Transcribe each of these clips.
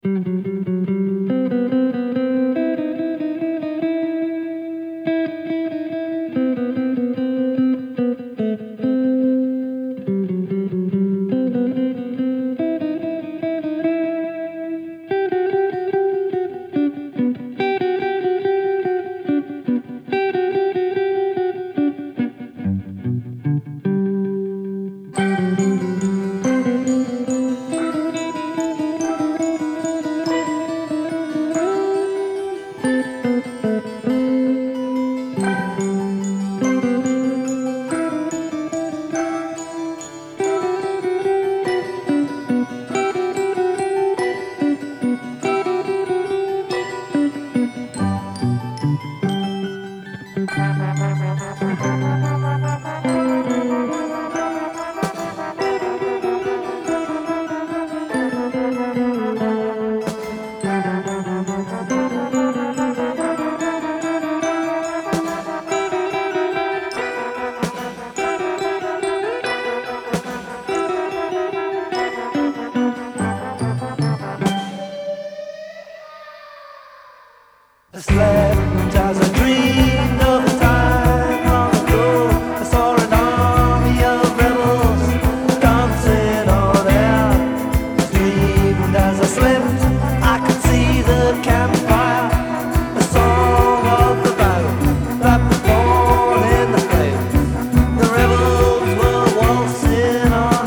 I slept as I dreamed of a time long ago. I saw an army of rebels dancing on air. I dreamed as I slept, I could see the campfire. A song of the battle that was born in the flames. The rebels were waltzing on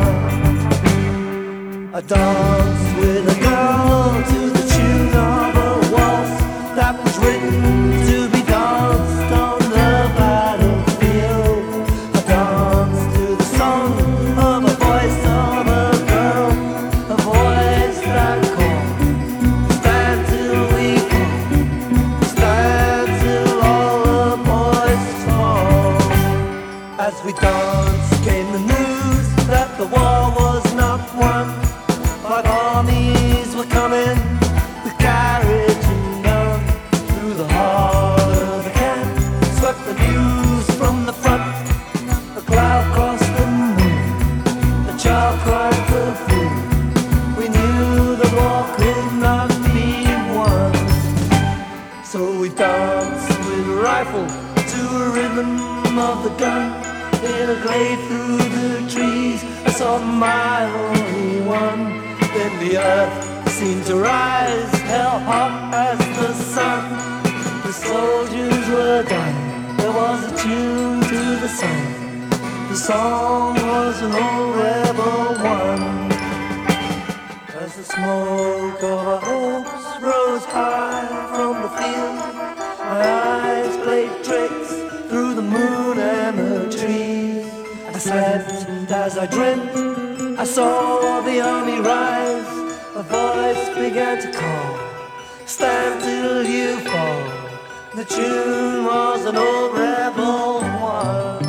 air. I danced with a girl to the tune of a waltz that was written to be danced on the battlefield. I danced to the song of a voice of a girl, a voice that called, stand till we fall, stand till all the boys fall. As we danced came the news that the war was not won. 5 armies were coming with carriage and gun through the heart of the camp. Swept the news from the front. A cloud crossed the moon. A child cried for food. We knew the war could not be won. So we danced with a rifle to a rhythm of the gun. In a glade through the trees, I saw my only one. Then the earth seemed to rise, hell hot as the sun. The soldiers were dying, there was a tune to the song. The song was an old rebel one. As the smoke of our hopes rose high from the field, my eyes played tricks through the moon and the trees. I slept as I dreamt, I saw the army rise. A voice began to call, stand till you fall. The tune was an old rebel one.